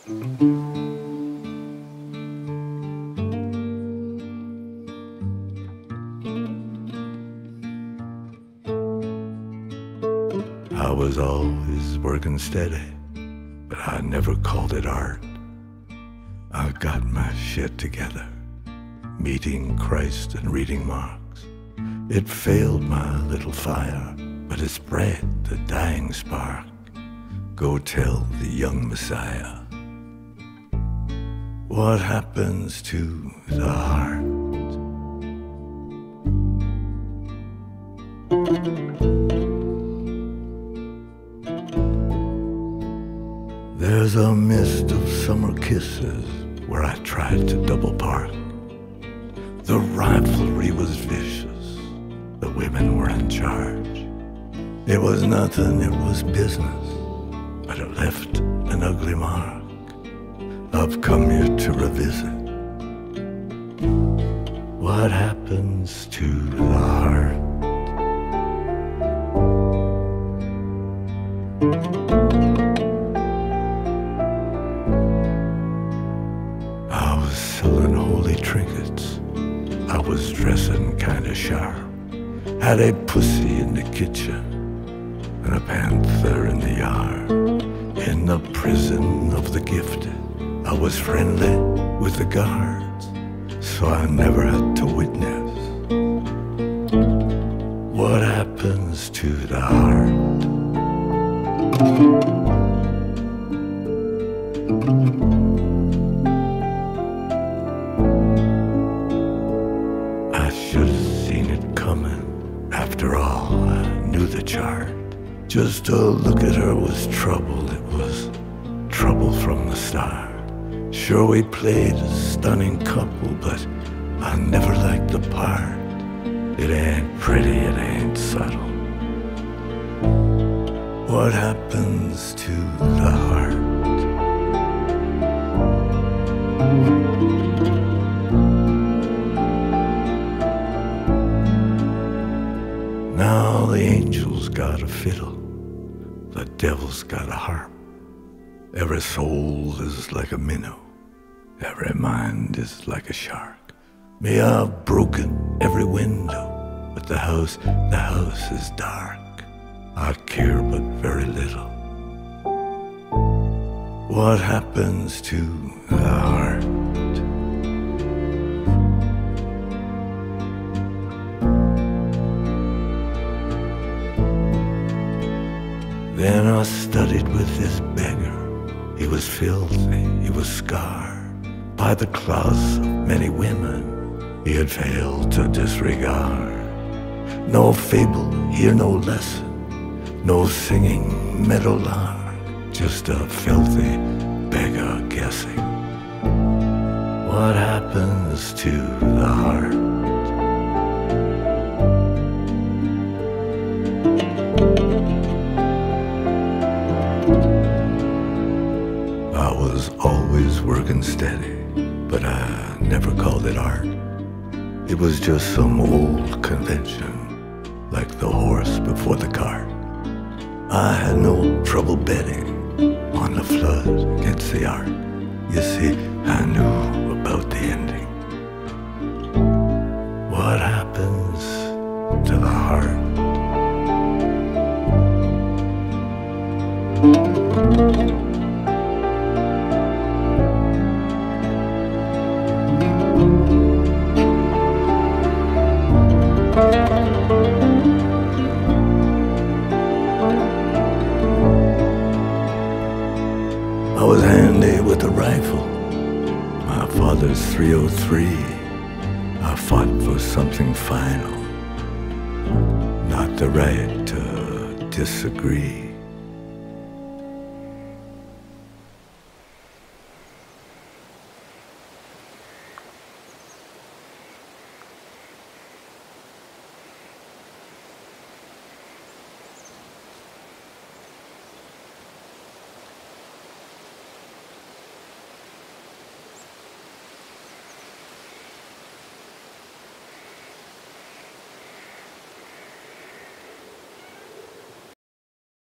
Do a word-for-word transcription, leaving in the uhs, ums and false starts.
I was always working steady, but I never called it art. I got my shit together, meeting Christ and reading Marx. It failed my little fire, but it spread the dying spark. Go tell the young Messiah what happens to the heart. There's a mist of summer kisses where I tried to double park. The rivalry was vicious, the women were in charge. It was nothing, it was business, but it left an ugly mark. I've come here to revisit what happens to the heart. I was selling holy trinkets, I was dressing kinda sharp, had a pussy in the kitchen and a panther in the yard. In the prison of the gifted, I was friendly with the guards, so I never had to witness what happens to the heart. I should have seen it coming. After all, I knew the chart. Just to look at her was trouble. It was trouble from the start. Sure, we played a stunning couple, but I never liked the part. It ain't pretty, it ain't subtle. What happens to the heart? Now the angel's got a fiddle, the devil's got a harp. Every soul is like a minnow, every mind is like a shark. May I've broken every window, but the house, the house is dark. I care but very little. What happens to the heart? Then I studied with this beggar. He was filthy, he was scarred by the claws of many women he had failed to disregard. No fable, hear no lesson, no singing meadowlark, just a filthy beggar guessing what happens to the heart. I was always working steady, but I never called it art. It was just some old convention, like the horse before the cart. I had no trouble betting on the flood against the ark. You see, I knew about the ending. What happens to the heart? I was handy with a rifle, my father's three oh three. I fought for something final, not the right to disagree.